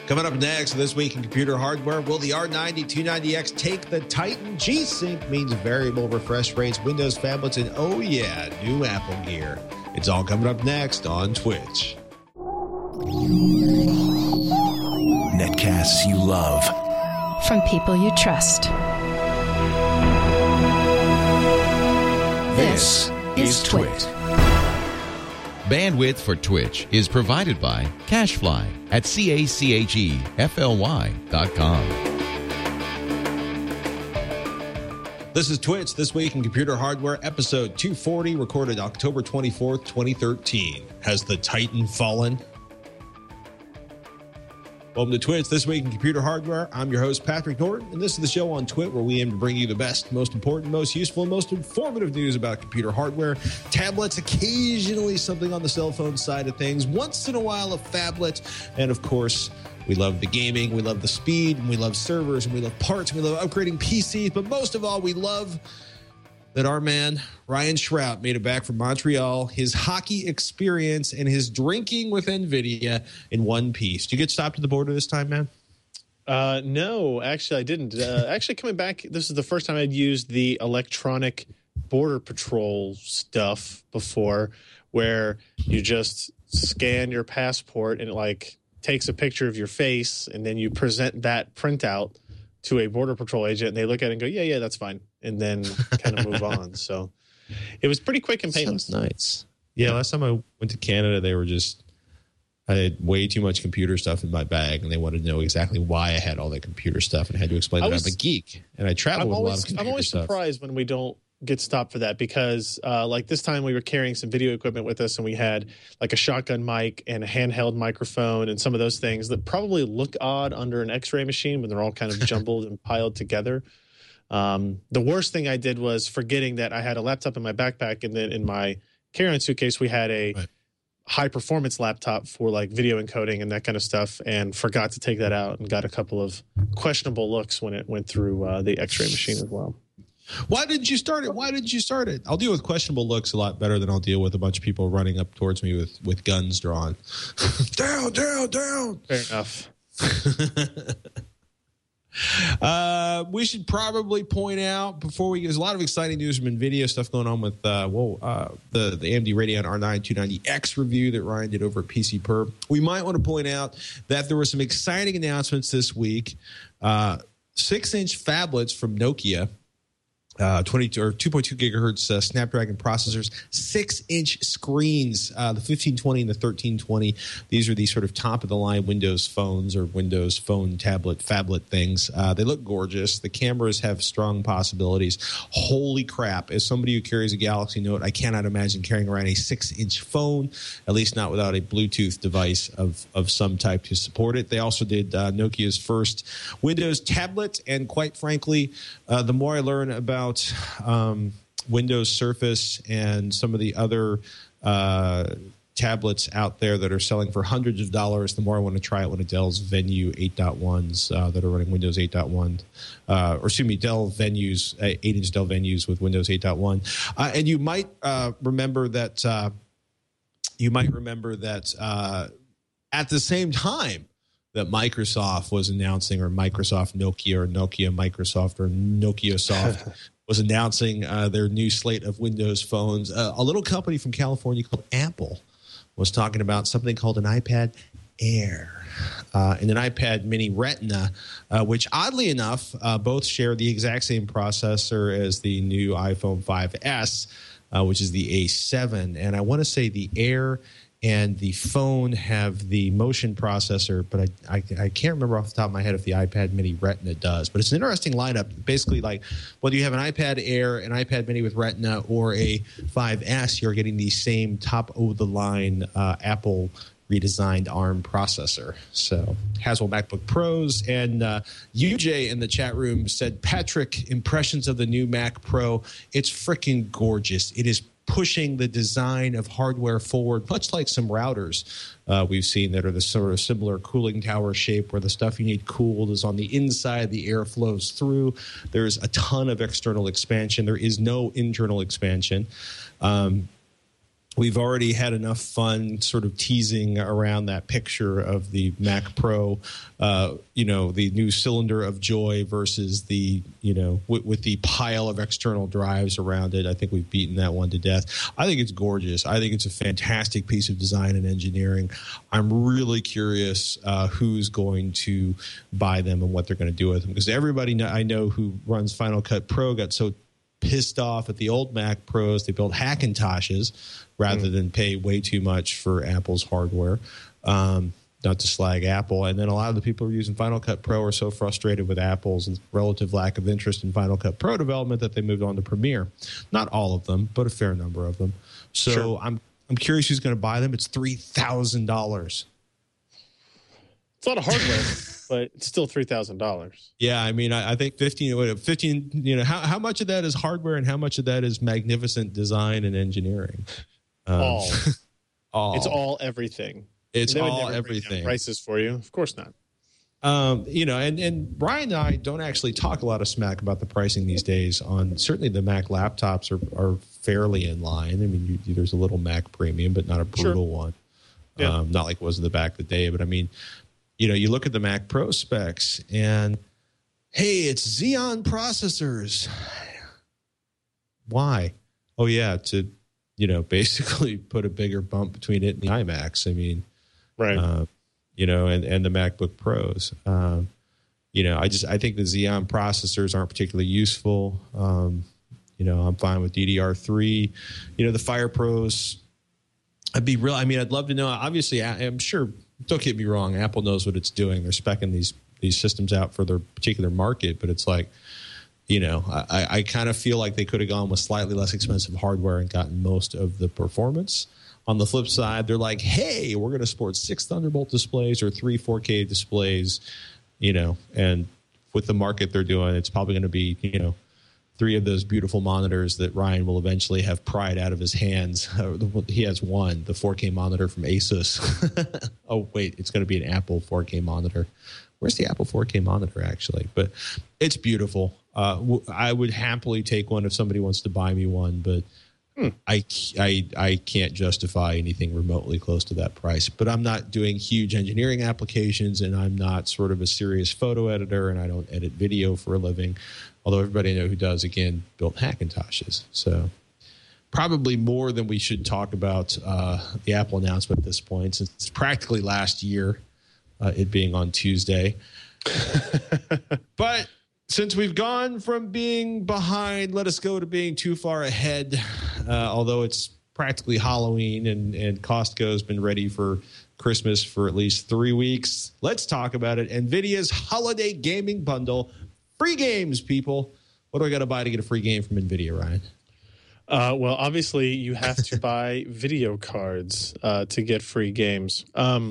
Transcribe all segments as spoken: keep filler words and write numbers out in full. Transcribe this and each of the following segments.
Coming up next, this week in computer hardware, will the R ninety two ninety X take the Titan? G-Sync means variable refresh rates, Windows phablets, and oh yeah, new Apple gear. It's all coming up next on Twitch. Netcasts you love. From people you trust. This is Twitch. Bandwidth for Twitch is provided by CacheFly at C A C H E F L Y dot com. This is Twitch, This Week in Computer Hardware, episode two forty, recorded October twenty-fourth, twenty thirteen. Has the Titan fallen? Welcome to Twitch, This Week in Computer Hardware. I'm your host, Patrick Norton, and this is the show on Twit where we aim to bring you the best, most important, most useful, and most informative news about computer hardware, tablets, occasionally something on the cell phone side of things, once in a while a phablet, and of course, we love the gaming, we love the speed, and we love servers, and we love parts, and we love upgrading P Cs, but most of all, we love that our man, Ryan Shrout, made it back from Montreal, his hockey experience, and his drinking with NVIDIA in one piece. Did you get stopped at the border this time, man? Uh, no, actually, I didn't. Uh, actually, coming back, this is the first time I'd used the electronic border patrol stuff before, where you just scan your passport and it, like, takes a picture of your face, and then you present that printout to a border patrol agent, and they look at it and go, yeah, yeah, that's fine, and then kind of move on. So it was pretty quick and painless. Sounds nice. Yeah, last time I went to Canada, they were just, I had way too much computer stuff in my bag, and they wanted to know exactly why I had all that computer stuff, and I had to explain that I'm a geek, and I travel I'm with always, a lot of computer I'm always stuff. surprised when we don't get stopped for that, because uh, like this time we were carrying some video equipment with us, and we had like a shotgun mic and a handheld microphone and some of those things that probably look odd under an x-ray machine when they're all kind of jumbled and piled together. Um, the worst thing I did was forgetting that I had a laptop in my backpack, and then in my carry-on suitcase we had a right. high performance laptop for like video encoding and that kind of stuff, and forgot to take that out, and got a couple of questionable looks when it went through uh, the x-ray machine as well. Why didn't you start it? Why didn't you start it? I'll deal with questionable looks a lot better than I'll deal with a bunch of people running up towards me with, with guns drawn. down, down, down. Fair enough. uh, we should probably point out before we, there's a lot of exciting news from NVIDIA stuff going on with uh, well, uh, the, the A M D Radeon R nine two ninety X review that Ryan did over at P C Perp. We might want to point out that there were some exciting announcements this week. Uh, six-inch phablets from Nokia. Uh, twenty or two point two gigahertz uh, Snapdragon processors, six-inch screens, uh, the fifteen twenty and the thirteen twenty. These are the sort of top-of-the-line Windows phones or Windows phone tablet phablet things. Uh, they look gorgeous. The cameras have strong possibilities. Holy crap. As somebody who carries a Galaxy Note, I cannot imagine carrying around a six-inch phone, at least not without a Bluetooth device of, of some type to support it. They also did uh, Nokia's first Windows tablet, and quite frankly, uh, the more I learn about Um, Windows Surface and some of the other uh, tablets out there that are selling for hundreds of dollars, the more I want to try it when it Dell's Venue eight point ones uh, that are running Windows eight point one, uh, or excuse me, Dell Venues, uh, eight-inch Dell Venues with Windows eight point one. Uh, and you might uh, remember that uh, you might remember that uh, at the same time that Microsoft was announcing, or Microsoft Nokia, or Nokia Microsoft, or Nokia Soft was announcing uh, their new slate of Windows phones. Uh, a little company from California called Apple was talking about something called an iPad Air uh, and an iPad Mini Retina, uh, which oddly enough, uh, both share the exact same processor as the new iPhone five S, uh, which is the A seven. And I want to say the Air and the phone have the motion processor, but I, I I can't remember off the top of my head if the iPad Mini Retina does. But it's an interesting lineup. Basically, like whether you have an iPad Air, an iPad Mini with Retina, or a five S, you're getting the same top-of-the-line uh, Apple redesigned ARM processor. So Haswell MacBook Pros. And uh, U J in the chat room said, Patrick, impressions of the new Mac Pro. It's freaking gorgeous. It is pushing the design of hardware forward, much like some routers uh, we've seen that are the sort of similar cooling tower shape where the stuff you need cooled is on the inside, the air flows through. There's a ton of external expansion. There is no internal expansion. Um, We've already had enough fun sort of teasing around that picture of the Mac Pro, uh, you know, the new cylinder of joy versus the, you know, with, with the pile of external drives around it. I think we've beaten that one to death. I think it's gorgeous. I think it's a fantastic piece of design and engineering. I'm really curious uh, who's going to buy them and what they're going to do with them, because everybody I know who runs Final Cut Pro got so pissed off at the old Mac Pros. They built Hackintoshes rather mm. than pay way too much for Apple's hardware. Um, not to slag Apple. And then a lot of the people who are using Final Cut Pro are so frustrated with Apple's relative lack of interest in Final Cut Pro development that they moved on to Premiere. Not all of them, but a fair number of them. So sure. I'm I'm curious who's going to buy them. It's three thousand dollars. It's a lot of hardware. But it's still three thousand dollars. Yeah, I mean, I, I think fifteen, fifteen. You know, how how much of that is hardware and how much of that is magnificent design and engineering? Um, all, all. It's all everything. It's they would all never everything. Prices for you, of course not. Um, you know, and and Brian and I don't actually talk a lot of smack about the pricing these days. On certainly the Mac laptops are are fairly in line. I mean, you, there's a little Mac Premium, but not a brutal sure. one. Yeah. Um, not like it was in the back of the day, but I mean. You know, you look at the Mac Pro specs and, hey, it's Xeon processors. Why? Oh, yeah, to, you know, basically put a bigger bump between it and the iMacs. I mean, right. Uh, you know, and, and the MacBook Pros. Um, you know, I just I think the Xeon processors aren't particularly useful. Um, you know, I'm fine with D D R three. You know, the Fire Pros, I'd be real. I mean, I'd love to know. Obviously, I, I'm sure. Don't get me wrong. Apple knows what it's doing. They're speccing these these systems out for their particular market, but it's like, you know, I, I kind of feel like they could have gone with slightly less expensive hardware and gotten most of the performance. On the flip side, they're like, hey, we're going to support six Thunderbolt displays or three four K displays, you know, and with the market they're doing, it's probably going to be, you know, three of those beautiful monitors that Ryan will eventually have pried out of his hands. He has one, the four K monitor from Asus. Oh, wait, it's going to be an Apple four K monitor. Where's the Apple four K monitor, actually? But it's beautiful. Uh, w- I would happily take one if somebody wants to buy me one, but hmm. I, I, I can't justify anything remotely close to that price. But I'm not doing huge engineering applications, and I'm not sort of a serious photo editor, and I don't edit video for a living. Although everybody I know who does, again, built Hackintoshes. So probably more than we should talk about uh, the Apple announcement at this point, since it's practically last year, uh, it being on Tuesday. But since we've gone from being behind, let us go to being too far ahead, uh, although it's practically Halloween and, and Costco's been ready for Christmas for at least three weeks. Let's talk about it. NVIDIA's holiday gaming bundle. Free games, people. What do I got to buy to get a free game from NVIDIA, Ryan? Uh, well, obviously, you have to buy video cards uh, to get free games. Um,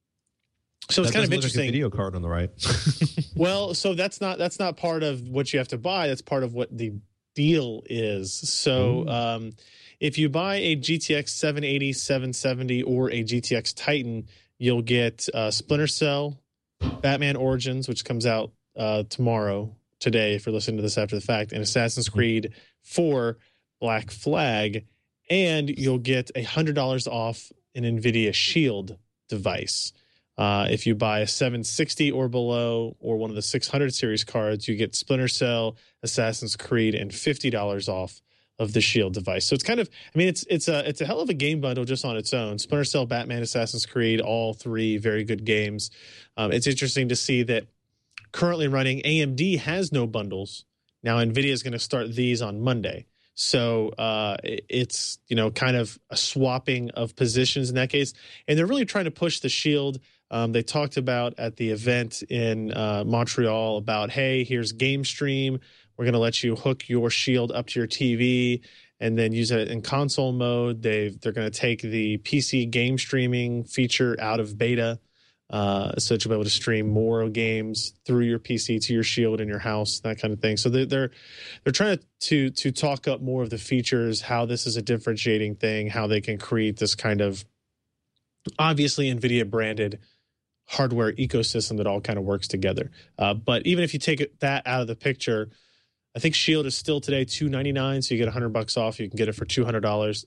so it's that kind of look interesting. Like a video card on the right. Well, so that's not that's not part of what you have to buy. That's part of what the deal is. So um, if you buy a G T X seven eighty, seven seventy, or a G T X Titan, you'll get uh, Splinter Cell, Batman Origins, which comes out Uh, tomorrow, today, if you're listening to this after the fact, and Assassin's Creed four Black Flag, and you'll get one hundred dollars off an NVIDIA Shield device. Uh, if you buy a seven sixty or below, or one of the six hundred series cards, you get Splinter Cell, Assassin's Creed, and fifty dollars off of the Shield device. So it's kind of, I mean, it's it's a it's a hell of a game bundle just on its own. Splinter Cell, Batman, Assassin's Creed, all three very good games. Um, it's interesting to see that currently running, A M D has no bundles. Now NVIDIA is going to start these on Monday. So uh, it's, you know, kind of a swapping of positions in that case. And they're really trying to push the Shield. Um, they talked about at the event in uh, Montreal about, hey, here's Game Stream. We're going to let you hook your Shield up to your T V and then use it in console mode. They've, they're going to take the P C game streaming feature out of beta. Uh, so that you'll be able to stream more games through your P C to your Shield in your house, that kind of thing. So they're they're, they're trying to, to to talk up more of the features, how this is a differentiating thing, how they can create this kind of obviously NVIDIA branded hardware ecosystem that all kind of works together. Uh, but even if you take it, that out of the picture, I think Shield is still today two ninety-nine, so you get one hundred bucks off. You can get it for two hundred dollars.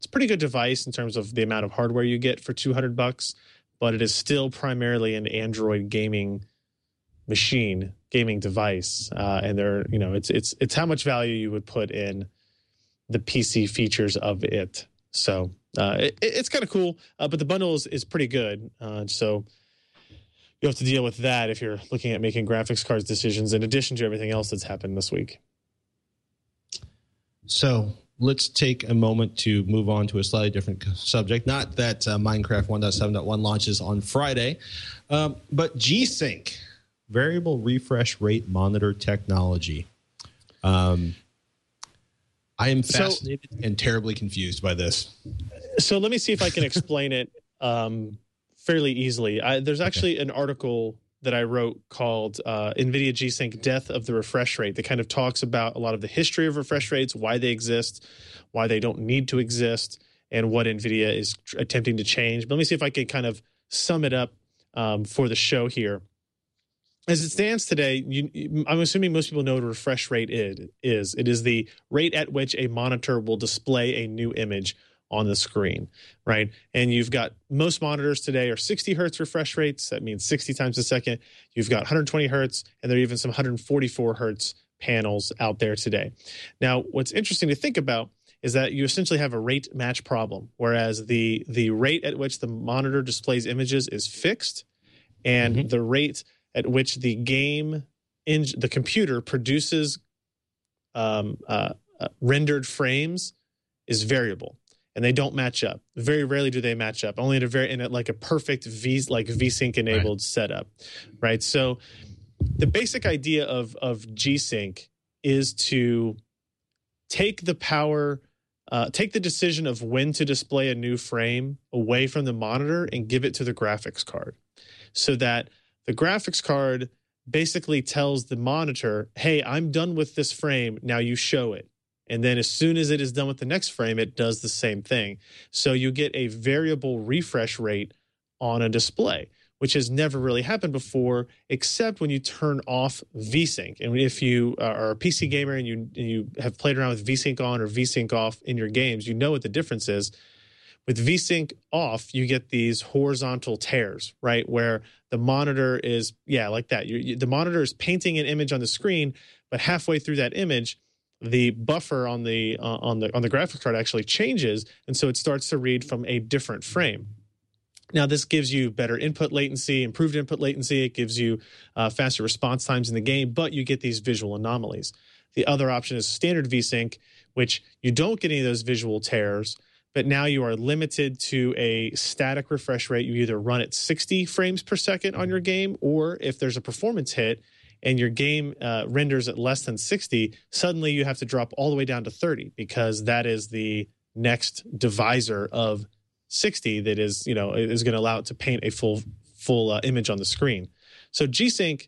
it's a pretty good device in terms of the amount of hardware you get for two hundred bucks, but it is still primarily an Android gaming machine, gaming device. Uh, and they're, you know, it's, it's, it's how much value you would put in the P C features of it. So uh, it, it's kind of cool, uh, but the bundle is, is pretty good. Uh, so you have to deal with that if you're looking at making graphics cards decisions in addition to everything else that's happened this week. So let's take a moment to move on to a slightly different subject. Not that uh, Minecraft one point seven point one launches on Friday, um, but G-Sync, variable refresh rate monitor technology. Um, I am fascinated so, and terribly confused by this. So let me see if I can explain it um, fairly easily. I, there's actually okay. an article that I wrote called uh, NVIDIA G-Sync Death of the Refresh Rate that kind of talks about a lot of the history of refresh rates, why they exist, why they don't need to exist, and what NVIDIA is tr- attempting to change. But let me see if I can kind of sum it up um, for the show here. As it stands today, you, I'm assuming most people know what a refresh rate is. It is the rate at which a monitor will display a new image on the screen, right? And you've got most monitors today are sixty hertz refresh rates. That means sixty times a second. You've got one hundred twenty hertz, and there are even some one hundred forty-four hertz panels out there today. Now, what's interesting to think about is that you essentially have a rate match problem, whereas the the rate at which the monitor displays images is fixed, and mm-hmm. the rate at which the game, in, the computer produces um, uh, uh, rendered frames is variable. And they don't match up. Very rarely do they match up. Only in a very in a, like a perfect V like VSync enabled right. setup, right? So the basic idea of of G-Sync is to take the power, uh, take the decision of when to display a new frame away from the monitor and give it to the graphics card, so that the graphics card basically tells the monitor, "Hey, I'm done with this frame. Now you show it." And then as soon as it is done with the next frame, it does the same thing. So you get a variable refresh rate on a display, which has never really happened before, except when you turn off VSync. And if you are a P C gamer and you, and you have played around with VSync on or VSync off in your games, you know what the difference is. With VSync off, you get these horizontal tears, right? Where the monitor is, yeah, like that. You, you, the monitor is painting an image on the screen, but halfway through that image, the buffer on the uh, on the on the graphics card actually changes, and so it starts to read from a different frame. Now, this gives you better input latency, improved input latency. It gives you uh, faster response times in the game, but you get these visual anomalies. The other option is standard VSync, which you don't get any of those visual tears, but now you are limited to a static refresh rate. You either run at sixty frames per second on your game, or if there's a performance hit and your game uh, renders at less than sixty, suddenly you have to drop all the way down to thirty, because that is the next divisor of sixty that is, you know, is going to allow it to paint a full full uh, image on the screen. So G-Sync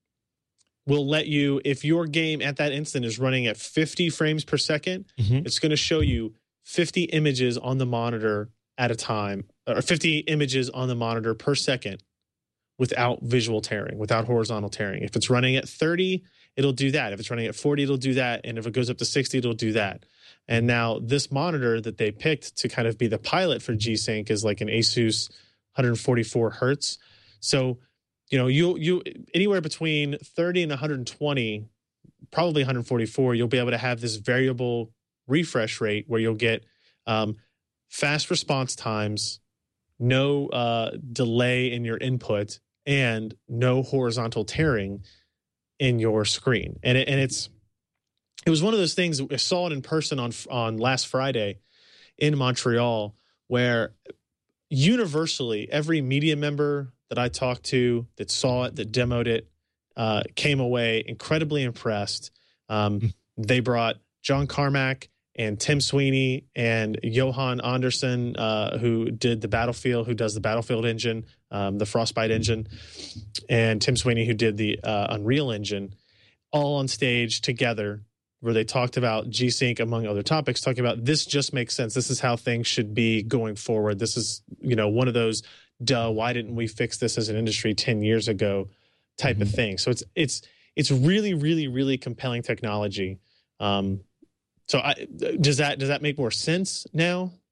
will let you, if your game at that instant is running at fifty frames per second, mm-hmm. it's going to show you fifty images on the monitor at a time, or fifty images on the monitor per second, without visual tearing, without horizontal tearing. If it's running at thirty, it'll do that. If it's running at forty, it'll do that. And if it goes up to sixty, it'll do that. And now this monitor that they picked to kind of be the pilot for G-Sync is like an Asus one forty-four hertz. So, you know, you you anywhere between thirty and one twenty, probably one forty-four, you'll be able to have this variable refresh rate where you'll get um, fast response times, no uh, delay in your input, and no horizontal tearing in your screen. And it, and it's it was one of those things. I saw it in person on on last Friday in Montreal, where universally every media member that I talked to that saw it, that demoed it, uh, came away incredibly impressed. Um, they brought John Carmack and Tim Sweeney and Johan Anderson, uh, who did the Battlefield, who does the Battlefield engine, um, the Frostbite engine, and Tim Sweeney, who did the uh, Unreal engine, all on stage together, where they talked about G-Sync, among other topics, talking about this just makes sense. This is how things should be going forward. This is, you know, one of those, duh, why didn't we fix this as an industry ten years ago type mm-hmm. of thing. So it's it's it's really, really, really compelling technology. Um, So I, does that does that make more sense now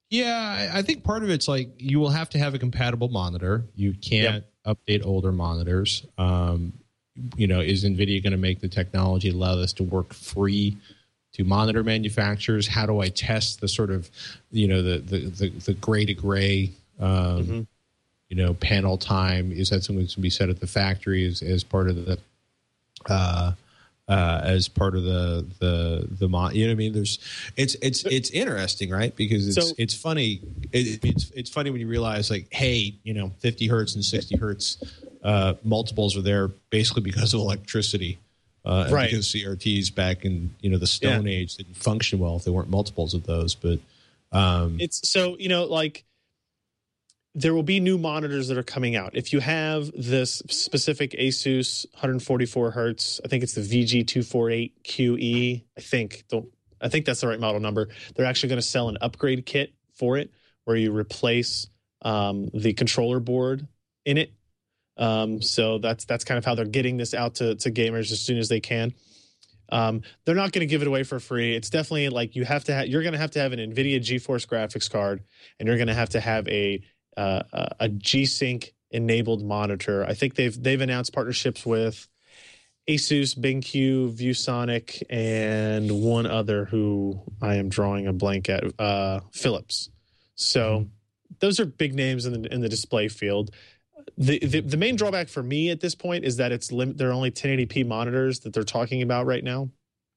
Yeah, I think part of it's like you will have to have a compatible monitor. You can't yep. update older monitors. Um, you know, is NVIDIA going to make the technology allow this to work free to monitor manufacturers? How do I test the sort of, you know, the the the, the gray to gray, um, mm-hmm. you know, panel time? Is that something that's going to be set at the factory as, as part of the uh, uh, as part of the the the mon- you know what I mean? There's it's it's it's interesting, right? Because it's so, it's funny. It, it's it's funny when you realize like, hey, you know, fifty hertz and sixty hertz uh, multiples are there basically because of electricity, uh, and right? Because C R Ts back in you know the Stone yeah. Age didn't function well if there weren't multiples of those. But um, it's so you know like. There will be new monitors that are coming out. If you have this specific Asus one forty-four hertz, I think it's the V G two forty-eight Q E. I think don't. I think that's the right model number. They're actually going to sell an upgrade kit for it, where you replace um, the controller board in it. Um, so that's that's kind of how they're getting this out to to gamers as soon as they can. Um, they're not going to give it away for free. It's definitely like you have to. Ha- you're going to have to have an NVIDIA GeForce graphics card, and you're going to have to have a Uh, a G-Sync enabled monitor. I think they've they've announced partnerships with Asus, BenQ, ViewSonic, and one other who I am drawing a blank at, uh, Philips. So mm-hmm. those are big names in the in the display field. The, the the main drawback for me at this point is that it's lim- they're only ten eighty p monitors that they're talking about right now.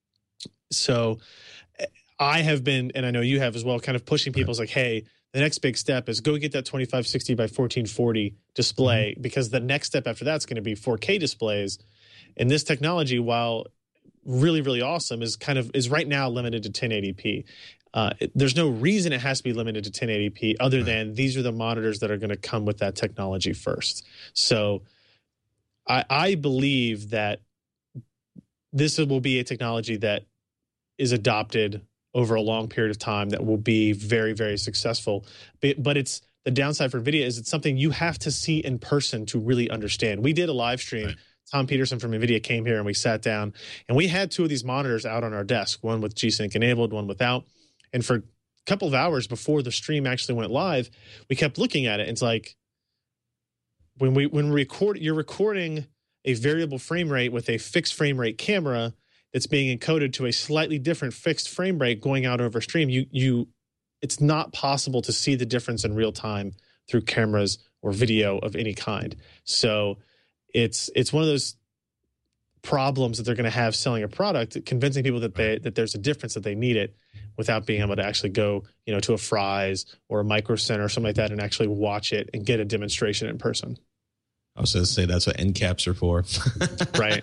So I have been, and I know you have as well, kind of pushing people. It's like, hey, the next big step is go get that twenty-five sixty by fourteen forty display, mm-hmm. because the next step after that's going to be four K displays. And this technology, while really, really awesome, is kind of is right now limited to ten eighty p. Uh, it, there's no reason it has to be limited to ten eighty p other right. than these are the monitors that are going to come with that technology first. So I, I believe that this will be a technology that is adopted over a long period of time that will be very, very successful. But, but it's the downside for NVIDIA is it's something you have to see in person to really understand. We did a live stream. Right. Tom Peterson from NVIDIA came here and we sat down and we had two of these monitors out on our desk, one with G-Sync enabled, one without. And for a couple of hours before the stream actually went live, we kept looking at it. It's like when we when we record, you're recording a variable frame rate with a fixed frame rate camera that's being encoded to a slightly different fixed frame rate going out over stream. You, you, it's not possible to see the difference in real time through cameras or video of any kind. So it's it's one of those problems that they're going to have selling a product, convincing people that they that there's a difference, that they need it, without being able to actually go, you know, to a Fry's or a Micro Center or something like that and actually watch it and get a demonstration in person. I was going to say that's what end caps are for, right?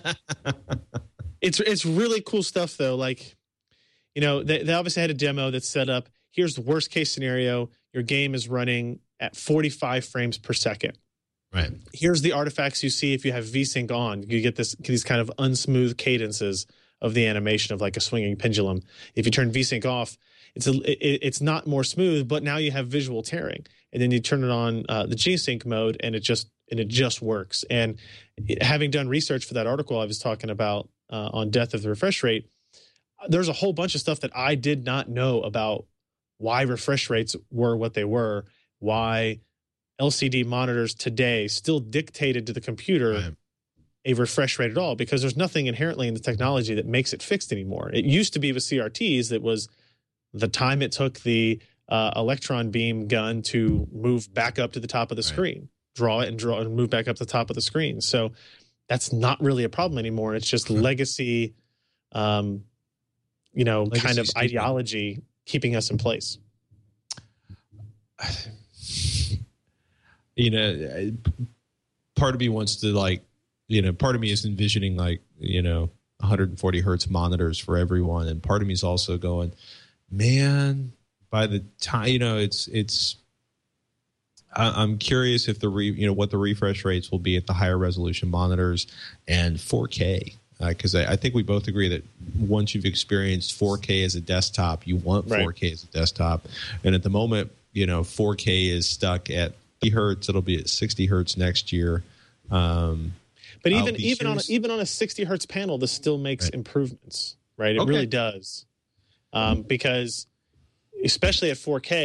It's it's really cool stuff though. Like, you know, they, they obviously had a demo that's set up. Here's the worst case scenario: your game is running at forty-five frames per second. Right. Here's the artifacts you see if you have V-Sync on. You get this these kind of unsmooth cadences of the animation of like a swinging pendulum. If you turn V-Sync off, it's a it, it's not more smooth, but now you have visual tearing. And then you turn it on uh, the G-Sync mode, and it just and it just works. And it, having done research for that article I was talking about uh, on Death of the Refresh Rate, there's a whole bunch of stuff that I did not know about why refresh rates were what they were, why L C D monitors today still dictated to the computer right. a refresh rate at all, because there's nothing inherently in the technology that makes it fixed anymore. It used to be with C R Ts that was the time it took the uh, electron beam gun to move back up to the top of the right. screen, draw it and draw and move back up to the top of the screen. So that's not really a problem anymore. It's just mm-hmm. legacy, um, you know, legacy kind of statement. Ideology keeping us in place. You know, part of me wants to like, you know, part of me is envisioning like, you know, one forty hertz monitors for everyone. And part of me is also going, man, by the time, you know, it's, it's, I, I'm curious if the, re, you know, what the refresh rates will be at the higher resolution monitors and four K. Because uh, I, I think we both agree that once you've experienced four K as a desktop, you want four K right. as a desktop. And at the moment, you know, four K is stuck at hertz. It'll be at sixty hertz next year. Um, but even even on a, even on a sixty hertz panel, this still makes right. improvements, right? It okay. really does, um, because especially at four K,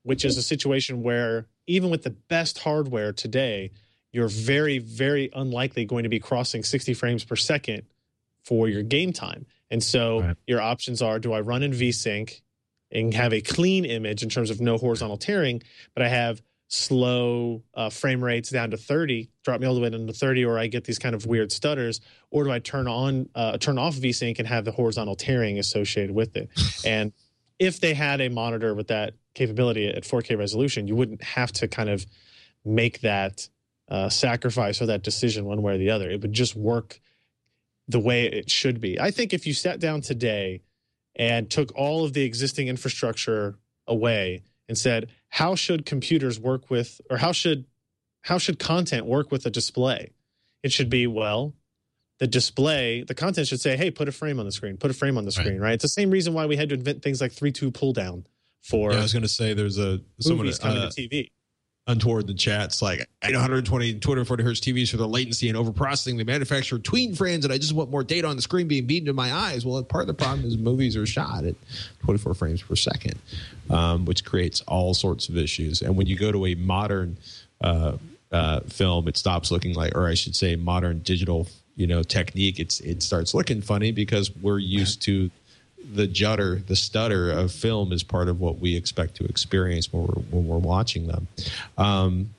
which is a situation where even with the best hardware today, you're very, very unlikely going to be crossing sixty frames per second for your game time. And so right. your options are, do I run in VSync and have a clean image in terms of no horizontal tearing, but I have slow uh, frame rates down to thirty, drop me all the way down to thirty, or I get these kind of weird stutters, or do I turn on, uh, turn off VSync and have the horizontal tearing associated with it? And if they had a monitor with that capability at four K resolution, you wouldn't have to kind of make that uh, sacrifice or that decision one way or the other. It would just work the way it should be. I think if you sat down today and took all of the existing infrastructure away and said, how should computers work with, or how should how should content work with a display? It should be, well, the display, the content should say, hey, put a frame on the screen, put a frame on the screen, right? right? It's the same reason why we had to invent things like three two pull down for yeah, I was going to say there's a someone movies coming uh, to T V. Untoward the chats like I know one hundred twenty two hundred forty hertz T Vs for the latency and overprocessing. They manufacture tween frames, and I just want more data on the screen being beaten to my eyes. Well, part of the problem is movies are shot at twenty-four frames per second, um, which creates all sorts of issues. And when you go to a modern uh, uh, film, it stops looking like, or I should say, modern digital, you know, technique. It's it starts looking funny because we're used to the judder, the stutter of film is part of what we expect to experience when we're, when we're watching them. Um,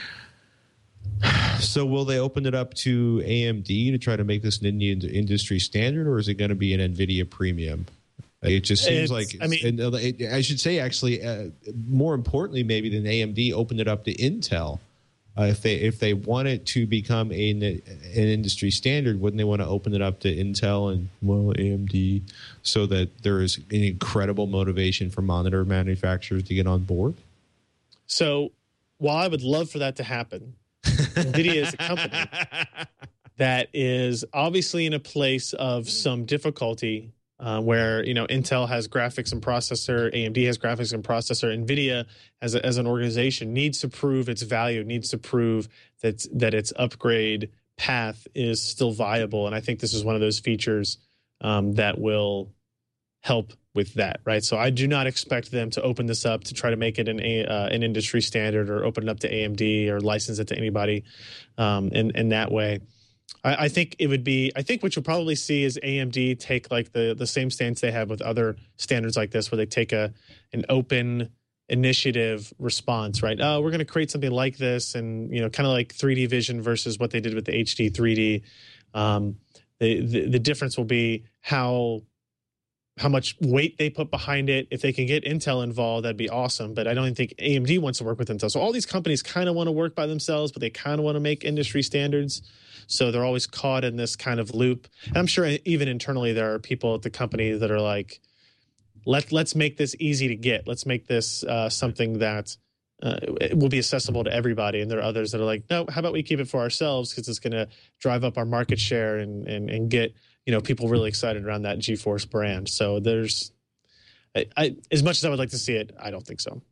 so will they open it up to A M D to try to make this an Indian industry standard, or is it going to be an NVIDIA premium? It just seems it's, like, I mean, it, I should say actually, uh, more importantly, maybe than A M D, open it up to Intel. Uh, if they if they want it to become a, an industry standard, wouldn't they want to open it up to Intel and, well, A M D, so that there is an incredible motivation for monitor manufacturers to get on board? So while I would love for that to happen, NVIDIA is a company that is obviously in a place of some difficulty uh, where, you know, Intel has graphics and processor, A M D has graphics and processor, NVIDIA as a, as an organization needs to prove its value, needs to prove that that its upgrade path is still viable. And I think this is one of those features um, that will help with that, right? So I do not expect them to open this up to try to make it an a, uh, an industry standard, or open it up to A M D or license it to anybody um, in in that way. I, I think it would be. I think what you'll probably see is A M D take like the the same stance they have with other standards like this, where they take a an open initiative response, right? Oh, we're going to create something like this, and you know, kind of like three D Vision versus what they did with the H D three D. Um, the, the the difference will be how. how much weight they put behind it. If they can get Intel involved, that'd be awesome. But I don't think A M D wants to work with Intel. So all these companies kind of want to work by themselves, but they kind of want to make industry standards. So they're always caught in this kind of loop. And I'm sure even internally there are people at the company that are like, Let, let's make this easy to get. Let's make this uh, something that uh, will be accessible to everybody. And there are others that are like, no, how about we keep it for ourselves, because it's going to drive up our market share and, and, and get, you know, people really excited around that GeForce brand. So there's, I, I, as much as I would like to see it, I don't think so.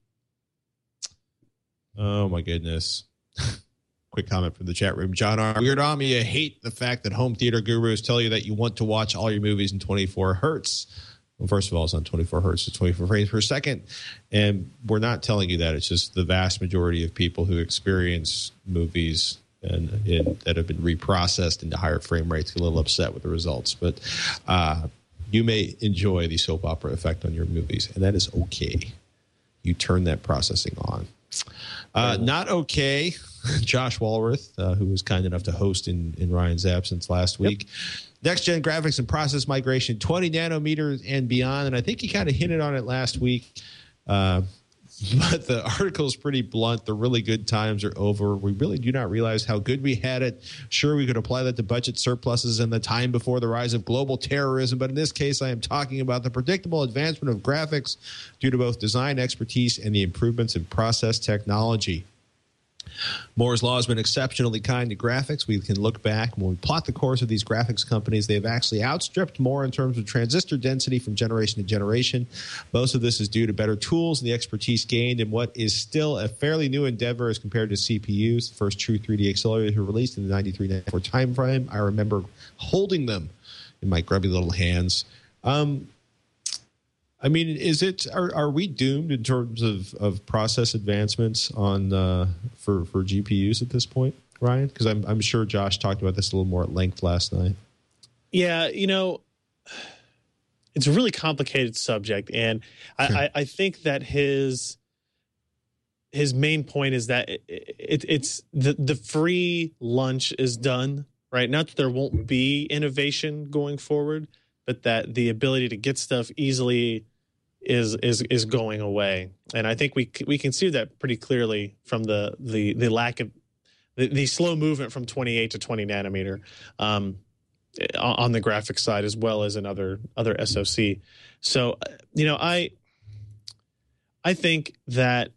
Oh my goodness. Quick comment from the chat room. John R. Weird Om, you hate the fact that home theater gurus tell you that you want to watch all your movies in twenty-four hertz. Well, first of all, it's not twenty-four hertz, it's twenty-four frames per second. And we're not telling you that. It's just the vast majority of people who experience movies and, and that have been reprocessed into higher frame rates get a little upset with the results. But uh, you may enjoy the soap opera effect on your movies, and that is okay. You turn that processing on. Uh, not okay. Josh Walrath, uh, who was kind enough to host in, in Ryan's absence last week. Yep. Next-gen graphics and process migration, twenty nanometers and beyond. And I think he kind of hinted on it last week. Uh, but the article is pretty blunt. The really good times are over. We really do not realize how good we had it. Sure, we could apply that to budget surpluses and the time before the rise of global terrorism. But in this case, I am talking about the predictable advancement of graphics due to both design expertise and the improvements in process technology. Moore's Law has been exceptionally kind to graphics. We can look back when we plot the course of these graphics companies. They have actually outstripped Moore in terms of transistor density from generation to generation. Most of this is due to better tools and the expertise gained in what is still a fairly new endeavor as compared to C P Us. The first true three D accelerators were released in the ninety-three ninety-four time frame. I remember holding them in my grubby little hands. Um, I mean, is it are are we doomed in terms of, of process advancements on uh, for for G P Us at this point, Ryan? Because I'm I'm sure Josh talked about this a little more at length last night. Yeah, you know, it's a really complicated subject, and I, I, I think that his his main point is that it, it, it's the the free lunch is done, right? Not that there won't be innovation going forward, but that the ability to get stuff easily is is is going away. And I think we we can see that pretty clearly from the the the lack of the, the slow movement from twenty-eight to twenty nanometer um, on the graphics side, as well as in other other S O C. So, you know, I I think that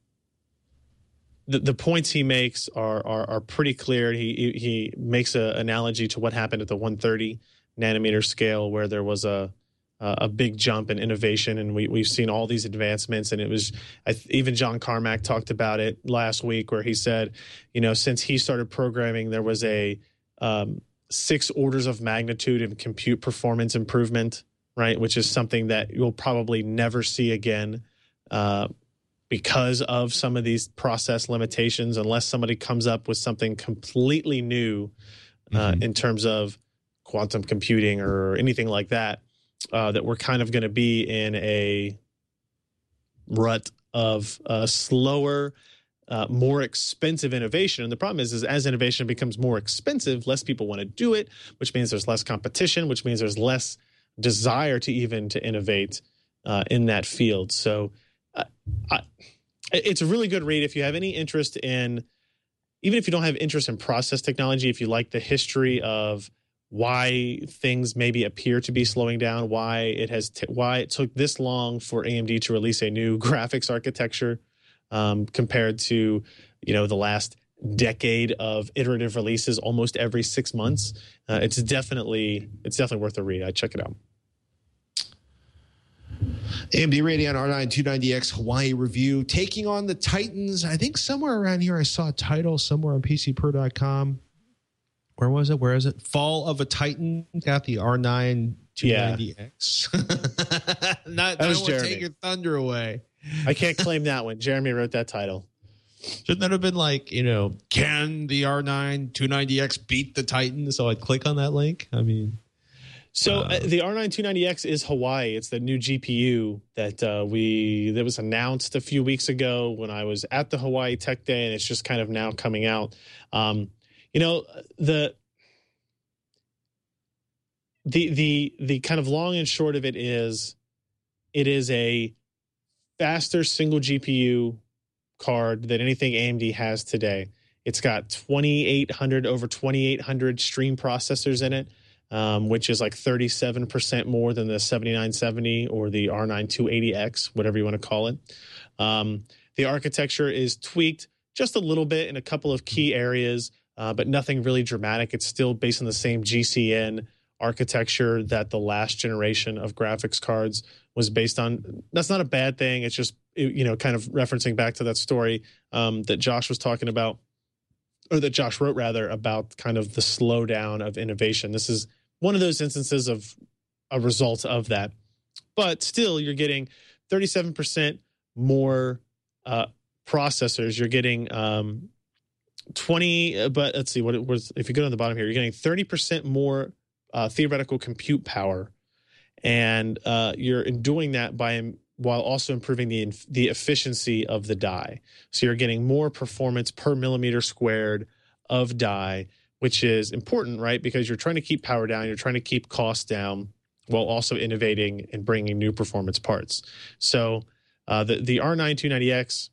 the the points he makes are are, are pretty clear. He he makes an analogy to what happened at the one thirty nanometer scale, where there was a a big jump in innovation, and we we've seen all these advancements. And it was I, even John Carmack talked about it last week, where he said, you know, since he started programming, there was a um, six orders of magnitude in compute performance improvement, right? Which is something that you'll probably never see again uh, because of some of these process limitations, unless somebody comes up with something completely new uh, mm-hmm. in terms of quantum computing or anything like that. Uh, that we're kind of going to be in a rut of uh, slower, uh, more expensive innovation. And the problem is, is as innovation becomes more expensive, less people want to do it, which means there's less competition, which means there's less desire to even to innovate uh, in that field. So uh, I, it's a really good read. If you have any interest in, even if you don't have interest in process technology, if you like the history of why things maybe appear to be slowing down, why it has, t- why it took this long for A M D to release a new graphics architecture um, compared to, you know, the last decade of iterative releases almost every six months. Uh, it's definitely, it's definitely worth a read. I'd check it out. A M D Radeon R nine two ninety X Hawaii review, taking on the Titans. I think somewhere around here I saw a title somewhere on P C Per dot com. Where was it? Where is it? Fall of a Titan. Got the R nine two ninety X. Yeah. Not, that was Jeremy. Take your thunder away. I can't claim that one. Jeremy wrote that title. Shouldn't that have been like, you know, can the R nine two ninety X beat the Titan? So I'd click on that link. I mean. So uh, the R nine two ninety X is Hawaii. It's the new G P U that uh, we that was announced a few weeks ago when I was at the Hawaii Tech Day, and it's just kind of now coming out. Um, You know, the the the the kind of long and short of it is it is a faster single G P U card than anything A M D has today. It's got twenty-eight hundred over twenty-eight hundred stream processors in it, um, which is like thirty-seven percent more than the seventy-nine seventy or the R nine two eighty X, whatever you want to call it. Um, the architecture is tweaked just a little bit in a couple of key areas. Uh, but nothing really dramatic. It's still based on the same G C N architecture that the last generation of graphics cards was based on. That's not a bad thing. It's just, you know, kind of referencing back to that story um, that Josh was talking about, or that Josh wrote rather, about kind of the slowdown of innovation. This is one of those instances of a result of that. But still, you're getting thirty-seven percent more uh, processors. You're getting um, twenty, but let's see what it was. If you go to the bottom here, you're getting thirty percent more uh, theoretical compute power, and uh, you're doing that by while also improving the the efficiency of the die. So you're getting more performance per millimeter squared of die, which is important, right? Because you're trying to keep power down, you're trying to keep costs down, while also innovating and bringing new performance parts. So uh, the the R nine two ninety X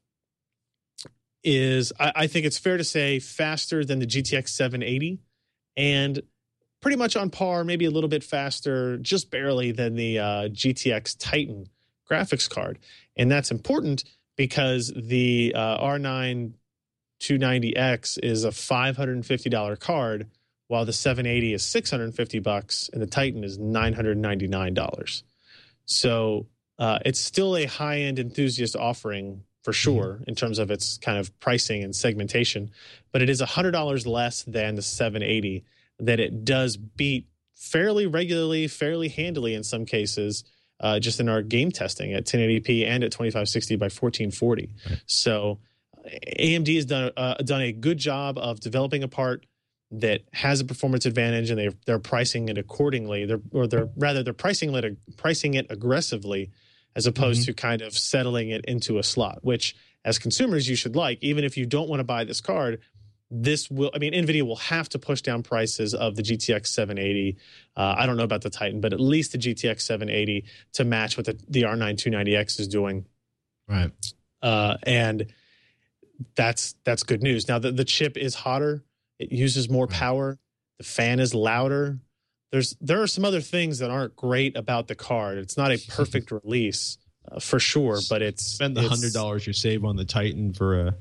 is, I, I think it's fair to say, faster than the G T X seven eighty, and pretty much on par, maybe a little bit faster, just barely, than the uh, G T X Titan graphics card. And that's important because the uh, R nine two ninety X is a five hundred fifty dollars card, while the seven eighty is six hundred fifty bucks and the Titan is nine hundred ninety-nine dollars. So uh, it's still a high-end enthusiast offering for sure in terms of its kind of pricing and segmentation, but it is one hundred dollars less than the seven eighty that it does beat fairly regularly, fairly handily in some cases, uh, just in our game testing at ten eighty p and at twenty-five sixty by fourteen forty. Right. So A M D has done uh, done a good job of developing a part that has a performance advantage, and they they're pricing it accordingly. They're or they're rather they're pricing it pricing it aggressively, as opposed mm-hmm. to kind of settling it into a slot. Which, as consumers, you should like. Even if you don't want to buy this card, this will. I mean, NVIDIA will have to push down prices of the G T X seven eighty. Uh, I don't know about the Titan, but at least the G T X seven eighty to match what the, the R nine two ninety X is doing. Right, uh, and that's that's good news. Now the the chip is hotter. It uses more power. The fan is louder. There's there are some other things that aren't great about the card. It's not a perfect release uh, for sure, but it's spend the hundred dollars you save on the Titan for a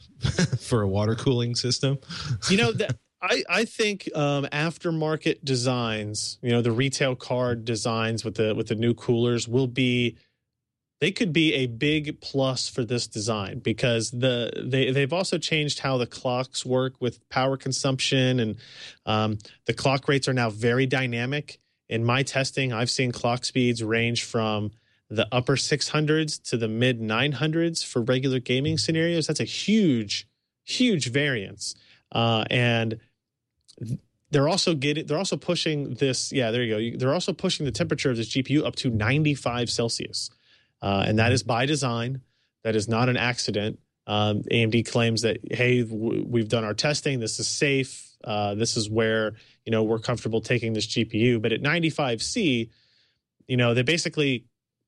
for a water cooling system. You know that I I think um, aftermarket designs, you know, the retail card designs with the with the new coolers will be. They could be a big plus for this design because the they they've also changed how the clocks work with power consumption, and um, the clock rates are now very dynamic. In my testing, I've seen clock speeds range from the upper six hundreds to the mid nine hundreds for regular gaming scenarios. That's a huge, huge variance, uh, and they're also getting they're also pushing this. Yeah, there you go. They're also pushing the temperature of this G P U up to ninety-five Celsius. Uh, and that is by design. That is not an accident. Um, A M D claims that, hey, w- we've done our testing. This is safe. Uh, this is where, you know, we're comfortable taking this G P U. But at ninety-five C, you know, they basically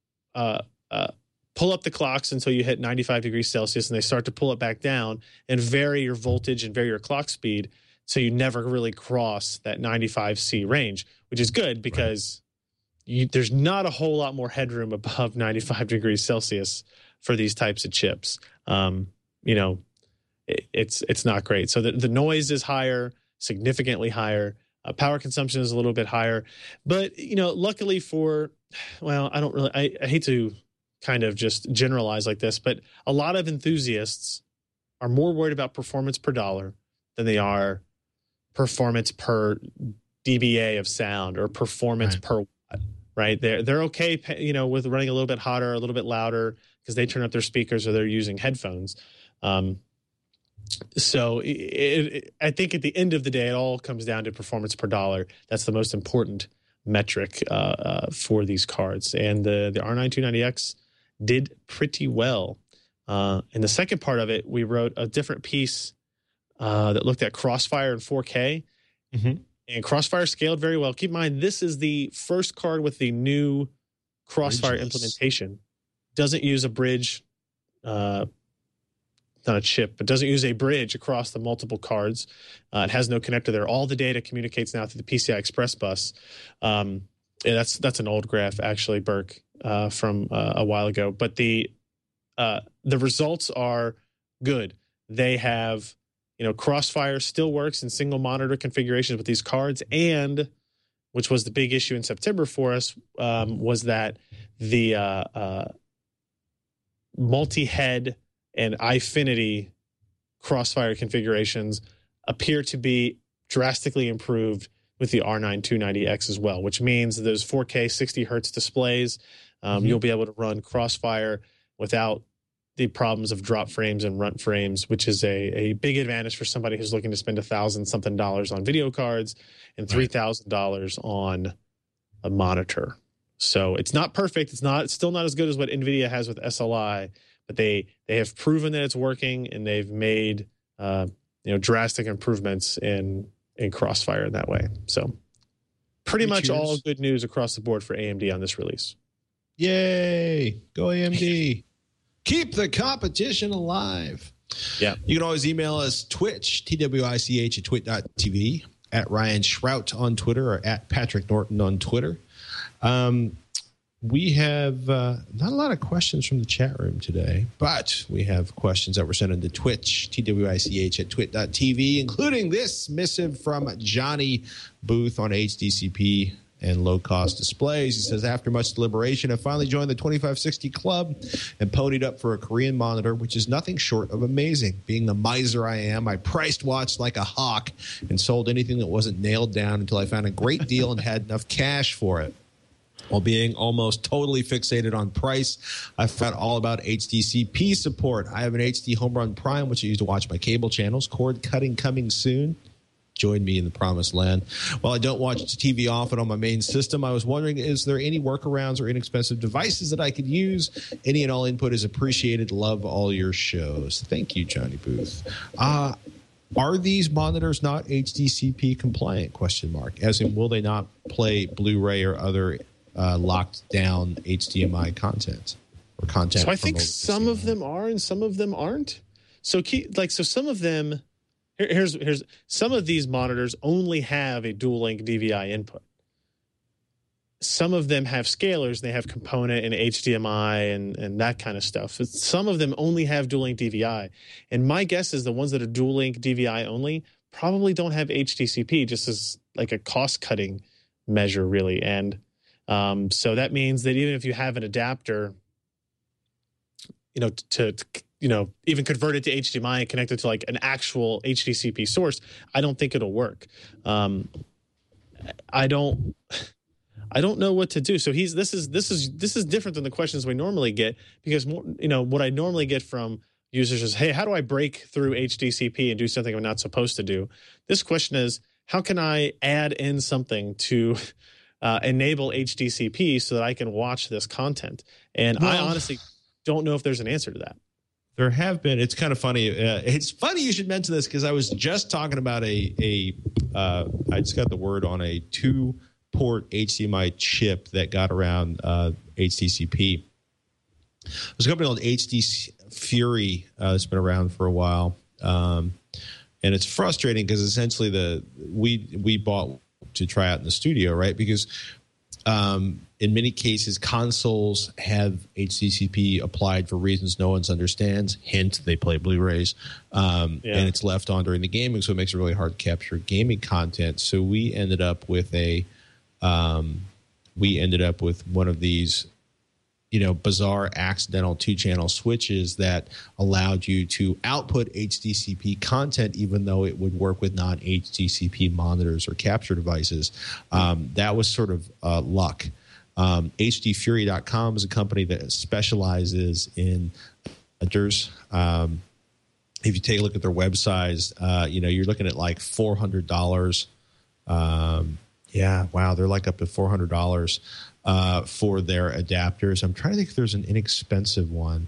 uh, uh, pull up the clocks until you hit ninety-five degrees Celsius, and they start to pull it back down and vary your voltage and vary your clock speed, so you never really cross that ninety-five C range, which is good because... Right. You, there's not a whole lot more headroom above ninety-five degrees Celsius for these types of chips. Um, you know, it, it's it's not great. So the, the noise is higher, significantly higher. Uh, power consumption is a little bit higher. But, you know, luckily for, well, I don't really, I, I hate to kind of just generalize like this, but a lot of enthusiasts are more worried about performance per dollar than they are performance per D B A of sound or performance right. per watt. Right, they're they're okay, you know, with running a little bit hotter, a little bit louder because they turn up their speakers or they're using headphones. Um, so it, it, I think at the end of the day, it all comes down to performance per dollar. That's the most important metric uh, uh, for these cards, and the the R nine two ninety X did pretty well. Uh, in the second part of it, we wrote a different piece uh, that looked at Crossfire in four K. Mm-hmm. And Crossfire scaled very well. Keep in mind, this is the first card with the new Crossfire Bridgeless. implementation. Doesn't use a bridge, uh, not a chip, but doesn't use a bridge across the multiple cards. Uh, it has no connector there. All the data communicates now through the P C I Express bus. Um, yeah, that's that's an old graph, actually, Burke, uh, from uh, a while ago. But the uh, the results are good. They have... You know, Crossfire still works in single monitor configurations with these cards, and which was the big issue in September for us, um, was that the uh, uh, multi-head and iFinity Crossfire configurations appear to be drastically improved with the R nine two ninety X as well, which means those four K sixty hertz displays, um, mm-hmm. you'll be able to run Crossfire without the problems of drop frames and runt frames, which is a, a big advantage for somebody who's looking to spend a thousand something dollars on video cards and three thousand dollars on a monitor. So it's not perfect. It's not, it's still not as good as what NVIDIA has with S L I, but they, they have proven that it's working, and they've made, uh, you know, drastic improvements in, in Crossfire in that way. So pretty much cheers. All good news across the board for A M D on this release. Yay. Go A M D. Keep the competition alive. Yeah. You can always email us Twitch, T W I C H at twit dot T V, at Ryan Shrout on Twitter, or at Patrick Norton on Twitter. Um, we have uh, not a lot of questions from the chat room today, but we have questions that were sent into Twitch, T W I C H at twit dot T V, including this missive from Johnny Booth on H D C P and low-cost displays. He says, after much deliberation, I finally joined the twenty-five sixty club and ponied up for a Korean monitor, which is nothing short of amazing. Being the miser I am, I priced watch like a hawk and sold anything that wasn't nailed down until I found a great deal and had enough cash for it. While being almost totally fixated on price, I found all about H D C P support. I have an H D Home Run Prime, which I use to watch my cable channels. Cord cutting coming soon. Join me in the promised land. While I don't watch T V often on my main system, I was wondering, is there any workarounds or inexpensive devices that I could use? Any and all input is appreciated. Love all your shows. Thank you, Johnny Booth. Uh, are these monitors not H D C P compliant? Question mark. As in, will they not play Blu-ray or other uh, locked down H D M I content or content? So I think some of them are and some of them aren't. So keep, like so some of them. Here's here's some of these monitors only have a dual link D V I input. Some of them have scalers, and they have component and H D M I and, and that kind of stuff. Some of them only have dual link D V I. And my guess is the ones that are dual link D V I only probably don't have H D C P, just as like a cost cutting measure, really. And um, so that means that even if you have an adapter, you know, to, to you know, even convert it to H D M I and connect it to like an actual H D C P source, I don't think it'll work. Um, I don't, I don't know what to do. So he's, this is, this is, this is different than the questions we normally get, because more, you know, what I normally get from users is, hey, how do I break through H D C P and do something I'm not supposed to do? This question is, how can I add in something to uh, enable H D C P so that I can watch this content? And well, I honestly don't know if there's an answer to that. There have been. It's kind of funny. Uh, it's funny you should mention this, because I was just talking about a a. Uh, I just got the word on a two port H D M I chip that got around uh, H D C P. There's a company called H D Fury uh, that's been around for a while, um, and it's frustrating because essentially the we we bought to try out in the studio, right? Because um, in many cases, consoles have H D C P applied for reasons no one understands. Hint, they play Blu-rays, um, yeah. and it's left on during the gaming, so it makes it really hard to capture gaming content. So we ended up with a, um, we ended up with one of these, you know, bizarre accidental two-channel switches that allowed you to output H D C P content, even though it would work with non-H D C P monitors or capture devices. Um, that was sort of uh, luck. Um, H D Fury dot com is a company that specializes in adapters. Um, if you take a look at their websites, uh, you know, you're looking at like four hundred dollars. Um, yeah, wow, they're like up to four hundred dollars uh, for their adapters. I'm trying to think if there's an inexpensive one.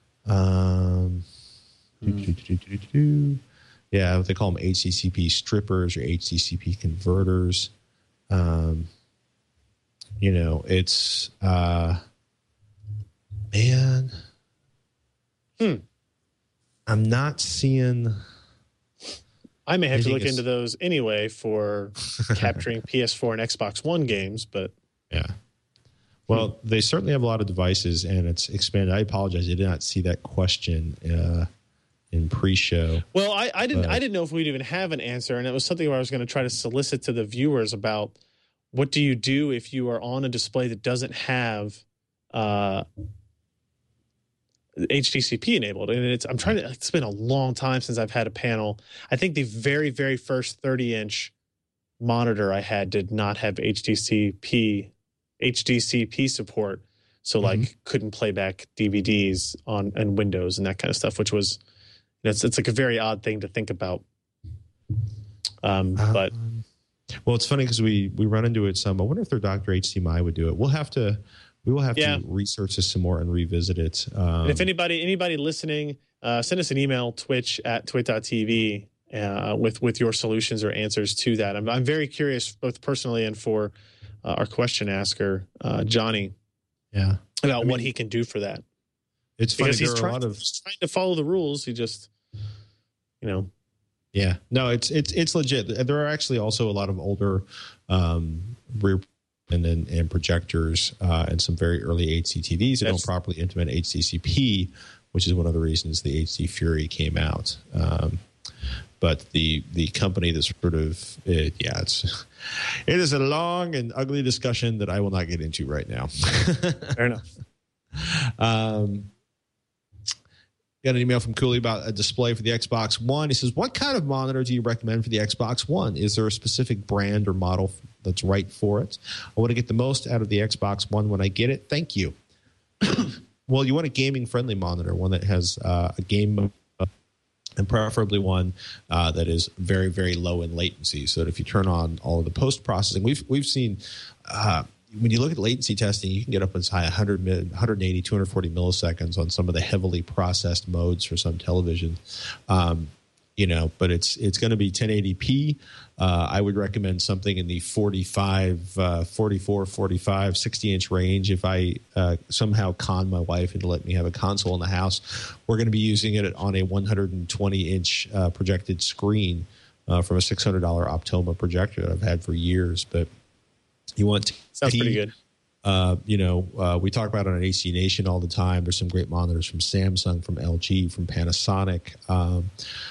Um, mm. do, do, do, do, do. Yeah, they call them H D C P strippers or H D C P converters. Um, You know, it's, uh, man, hmm. I'm not seeing. I may have to look into those anyway for capturing P S four and Xbox One games, but. Yeah. Well, hmm. they certainly have a lot of devices, and it's expanded. I apologize. I did not see that question uh, in pre-show. Well, I, I didn't, but, I didn't know if we'd even have an answer, and it was something where I was going to try to solicit to the viewers about, what do you do if you are on a display that doesn't have uh, H D C P enabled? And it's I'm trying to. It's been a long time since I've had a panel. I think the very very first thirty inch monitor I had did not have H D C P H D C P support, so like mm-hmm. couldn't play back D V Ds on and Windows and that kind of stuff, which was you know, it's it's like a very odd thing to think about. Um, um but. Well, it's funny because we we run into it some. I wonder if their Doctor H D M I would do it. We'll have to we will have yeah. to research this some more and revisit it. Um, and if anybody anybody listening, uh, send us an email, twitch at twit dot t v uh, with with your solutions or answers to that. I'm I'm very curious, both personally and for uh, our question asker, uh, Johnny. Yeah, about I mean, what he can do for that. It's funny, because he's there are trying, a lot of he's trying to follow the rules. He just, you know. Yeah, no, it's it's it's legit. There are actually also a lot of older um, rear and and, and projectors uh, and some very early H D T Vs that That's, don't properly implement H D C P, which is one of the reasons the H D Fury came out. Um, but the the company that sort of it, yeah, it's it is a long and ugly discussion that I will not get into right now. Fair enough. Um. Got an email from Cooley about a display for the Xbox One. He says, what kind of monitor do you recommend for the Xbox One? Is there a specific brand or model that's right for it? I want to get the most out of the Xbox One when I get it. Thank you. Well, you want a gaming-friendly monitor, one that has uh, a game mode, and preferably one uh, that is very, very low in latency, so that if you turn on all of the post-processing, we've we've seen uh, when you look at latency testing, you can get up as high one hundred, one eighty, two forty milliseconds on some of the heavily processed modes for some television. Um, you know, but it's it's going to be ten eighty p. Uh, I would recommend something in the forty-five, uh, forty-four, forty-five, sixty inch range. If I uh, somehow con my wife into letting me have a console in the house, we're going to be using it on a one hundred twenty inch uh, projected screen uh, from a six hundred dollars Optoma projector that I've had for years. But you want sounds pretty good. Uh, you know, uh, we talk about it on H D Nation all the time. There's some great monitors from Samsung, from L G, from Panasonic. Um,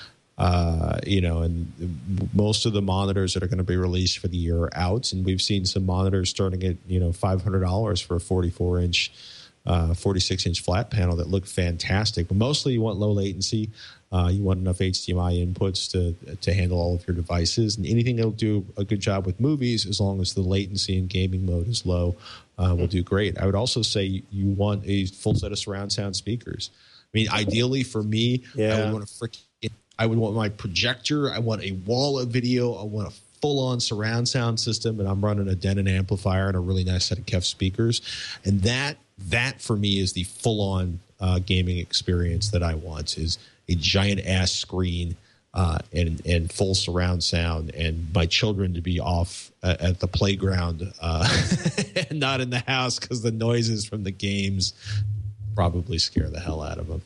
Uh, you know, and most of the monitors that are going to be released for the year are out, and we've seen some monitors starting at, you know, five hundred dollars for a forty-four inch, uh, forty-six inch flat panel that look fantastic. But mostly you want low latency. Uh, you want enough H D M I inputs to to handle all of your devices, and anything that'll do a good job with movies, as long as the latency in gaming mode is low, uh, will do great. I would also say you want a full set of surround sound speakers. I mean, ideally for me, yeah. I would want a freaking I would want my projector. I want a wall of video. I want a full-on surround sound system, and I'm running a Denon amplifier and a really nice set of K E F speakers. And that, that for me, is the full-on uh, gaming experience that I want, is a giant-ass screen uh, and, and full surround sound, and my children to be off at, at the playground uh, and not in the house, because the noises from the games probably scare the hell out of them.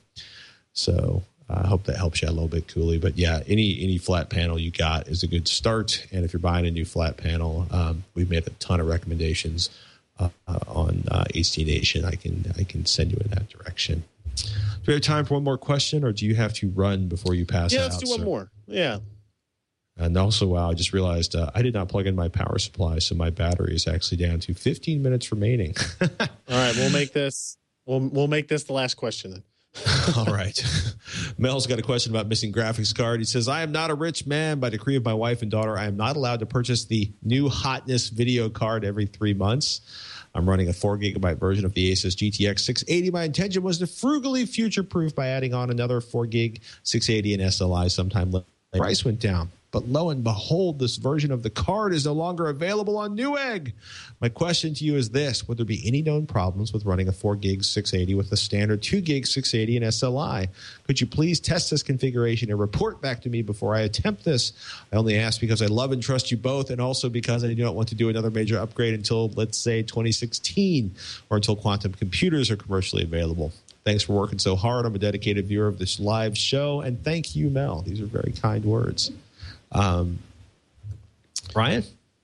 So I uh, hope that helps you out a little bit, Cooley. But yeah, any any flat panel you got is a good start. And if you're buying a new flat panel, um, we've made a ton of recommendations uh, uh, on uh, H D Nation. I can I can send you in that direction. Do we have time for one more question, or do you have to run before you pass yeah, out? Yeah, let's do one sir? more. Yeah. And also, wow, I just realized uh, I did not plug in my power supply, so my battery is actually down to fifteen minutes remaining. All right, we'll make this we'll we'll make this the last question then. All right. Mel's got a question about missing graphics card. He says, I am not a rich man. By decree of my wife and daughter, I am not allowed to purchase the new hotness video card every three months. I'm running a four gigabyte version of the Asus G T X six eighty. My intention was to frugally future-proof by adding on another four gig six eighty and S L I sometime later. The price went down. But lo and behold, this version of the card is no longer available on Newegg. My question to you is this. Would there be any known problems with running a four gig six eighty with a standard two gig six eighty and S L I? Could you please test this configuration and report back to me before I attempt this? I only ask because I love and trust you both, and also because I do not want to do another major upgrade until, let's say, twenty sixteen, or until quantum computers are commercially available. Thanks for working so hard. I'm a dedicated viewer of this live show, and thank you, Mel. These are very kind words. Um, Ryan?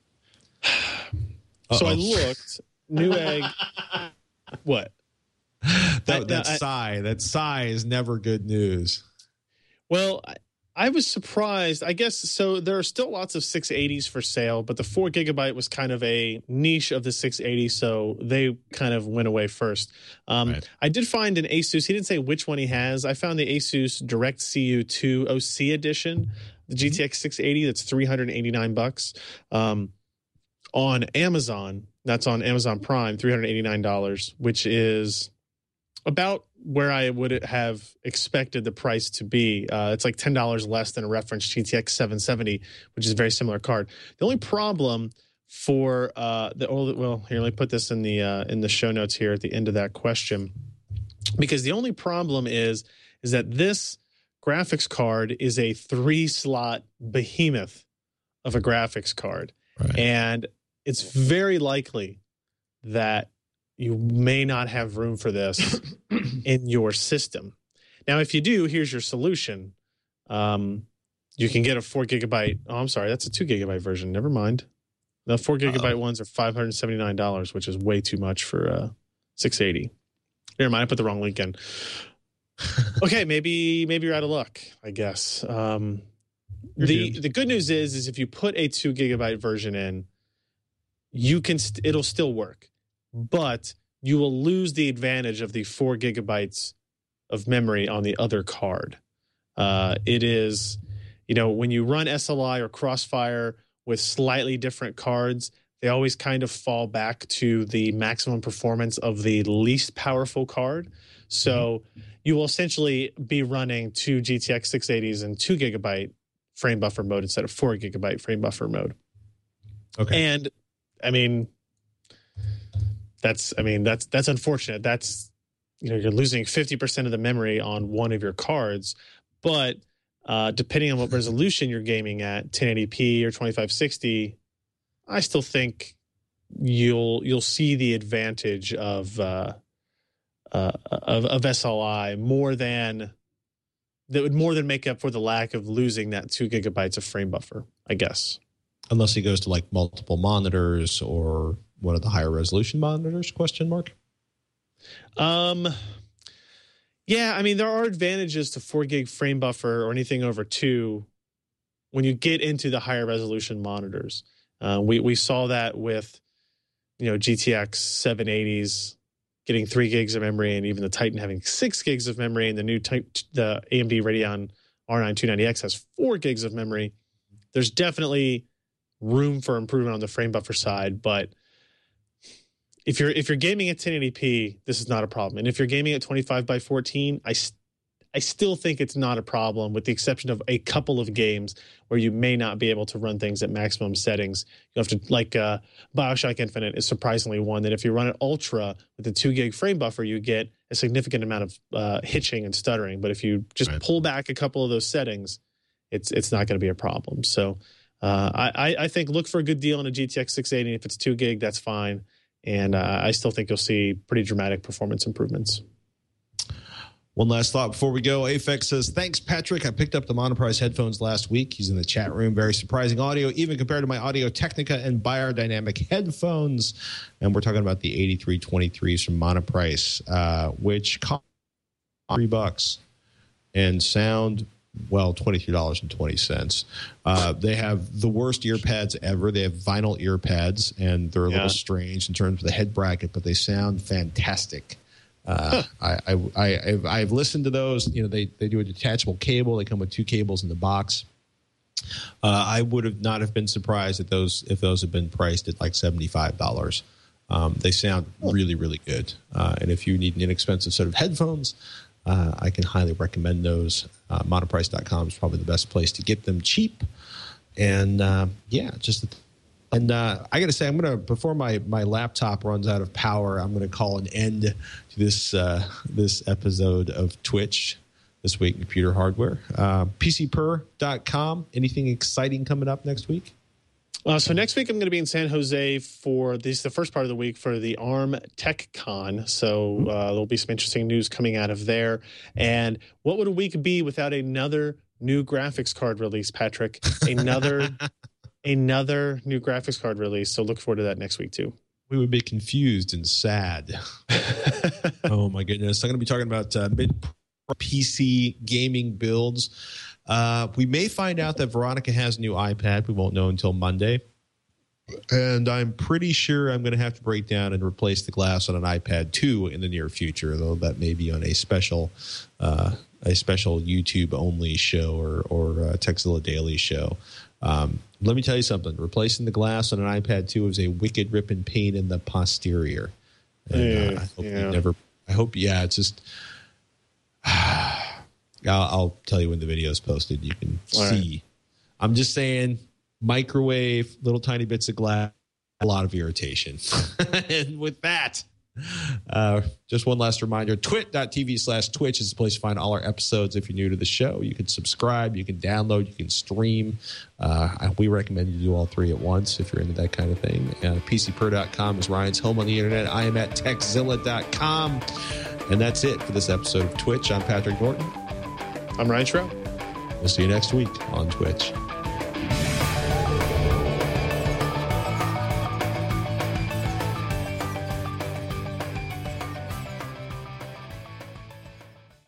So I looked, Newegg, what? That, I, that I, sigh, that sigh is never good news. Well, I, I was surprised. I guess, so there are still lots of six eighties for sale, but the four gigabyte was kind of a niche of the six eighty, so they kind of went away first. Um, right. I did find an Asus. He didn't say which one he has. I found the Asus Direct C U two O C edition, the G T X six eighty. That's three hundred eighty-nine bucks um, on Amazon. That's on Amazon Prime, three hundred eighty-nine dollars, which is about where I would have expected the price to be. Uh, it's like ten dollars less than a reference G T X seven seventy, which is a very similar card. The only problem for uh, the old, well, here, let me put this in the uh, in the show notes here at the end of that question, because the only problem is is that this graphics card is a three slot behemoth of a graphics card, right. And it's very likely that you may not have room for this in your system. Now, if you do, here's your solution. Um, you can get a four gigabyte. Oh, I'm sorry. That's a two gigabyte version. Never mind. The four gigabyte Uh-oh. ones are five hundred seventy-nine dollars, which is way too much for uh, six eighty. Never mind. I put the wrong link in. Okay. Maybe, maybe you're out of luck, I guess. Um, the, the good news is, is if you put a two gigabyte version in, you can, st- it'll still work. But you will lose the advantage of the four gigabytes of memory on the other card. Uh, it is, you know, when you run S L I or Crossfire with slightly different cards, they always kind of fall back to the maximum performance of the least powerful card. So you will essentially be running two G T X six eighties and two gigabyte frame buffer mode instead of four gigabyte frame buffer mode. Okay. And I mean, that's, I mean, that's, that's unfortunate. That's, you know, you're losing fifty percent of the memory on one of your cards, but uh, depending on what resolution you're gaming at, ten eighty p or twenty-five sixty, I still think you'll, you'll see the advantage of, uh, uh, of, of S L I more than, that would more than make up for the lack of losing that two gigabytes of frame buffer, I guess. Unless he goes to like multiple monitors or one of the higher resolution monitors, question mark? Um, yeah, I mean, there are advantages to four gig frame buffer or anything over two when you get into the higher resolution monitors. Uh, we, we saw that with, you know, G T X seven eighties getting three gigs of memory and even the Titan having six gigs of memory, and the new type, the A M D Radeon R nine two ninety X has four gigs of memory. There's definitely room for improvement on the frame buffer side, but if you're if you're gaming at ten eighty p, this is not a problem. And if you're gaming at twenty-five by fourteen, I, I still think it's not a problem, with the exception of a couple of games where you may not be able to run things at maximum settings. You have to, like uh, BioShock Infinite is surprisingly one that if you run it ultra with the two gig frame buffer, you get a significant amount of uh, hitching and stuttering. But if you just right. pull back a couple of those settings, it's it's not going to be a problem. So uh, I, I think look for a good deal on a G T X six eighty. If it's two gig, that's fine. And uh, I still think you'll see pretty dramatic performance improvements. One last thought before we go. Afex says, thanks, Patrick. I picked up the Monoprice headphones last week. He's in the chat room. Very surprising audio, even compared to my Audio Technica and Beyerdynamic headphones. And we're talking about the eighty-three twenty-threes from Monoprice, uh, which cost three bucks and sound, well, twenty-three dollars and twenty cents. Uh, they have the worst ear pads ever. They have vinyl ear pads, and they're a yeah. little strange in terms of the head bracket, but they sound fantastic. Uh, huh. I, I, I, I've, I've listened to those. You know, they, they do a detachable cable. They come with two cables in the box. Uh, I would have not have been surprised if those if those had been priced at like seventy-five dollars. Um, they sound really, really good. Uh, and if you need an inexpensive set of headphones, uh, I can highly recommend those. Uh, monoprice dot com is probably the best place to get them cheap. And uh, yeah, just and uh, I got to say, I'm gonna before my my laptop runs out of power, I'm gonna call an end to this uh, this episode of Twitch This Week in Computer Hardware. Uh, P C per dot com. Anything exciting coming up next week? Uh, so next week I'm going to be in San Jose for this the first part of the week for the ARM TechCon. So uh, there'll be some interesting news coming out of there. And what would a week be without another new graphics card release, Patrick? Another another new graphics card release. So look forward to that next week too. We would be confused and sad. Oh my goodness! I'm going to be talking about uh, mid P C gaming builds. Uh, we may find out that Veronica has a new iPad. We won't know until Monday. And I'm pretty sure I'm going to have to break down and replace the glass on an iPad two in the near future, though that may be on a special uh, a special YouTube only show or, or uh, Techzilla Daily show. Um, let me tell you something. Replacing the glass on an iPad two is a wicked ripping pain in the posterior. And, uh, I hope yeah. you never, I hope, yeah, it's just, I'll, I'll tell you when the video is posted. You can All see. Right. I'm just saying, microwave, little tiny bits of glass, a lot of irritation. And with that, uh, just one last reminder, twit.tv slash Twitch is the place to find all our episodes. If you're new to the show, you can subscribe, you can download, you can stream. Uh, we recommend you do all three at once if you're into that kind of thing. Uh, P C per dot com is Ryan's home on the internet. I am at Techzilla dot com. And that's it for this episode of Twitch. I'm Patrick Norton. I'm Ryan Shroud. We'll see you next week on Twitch.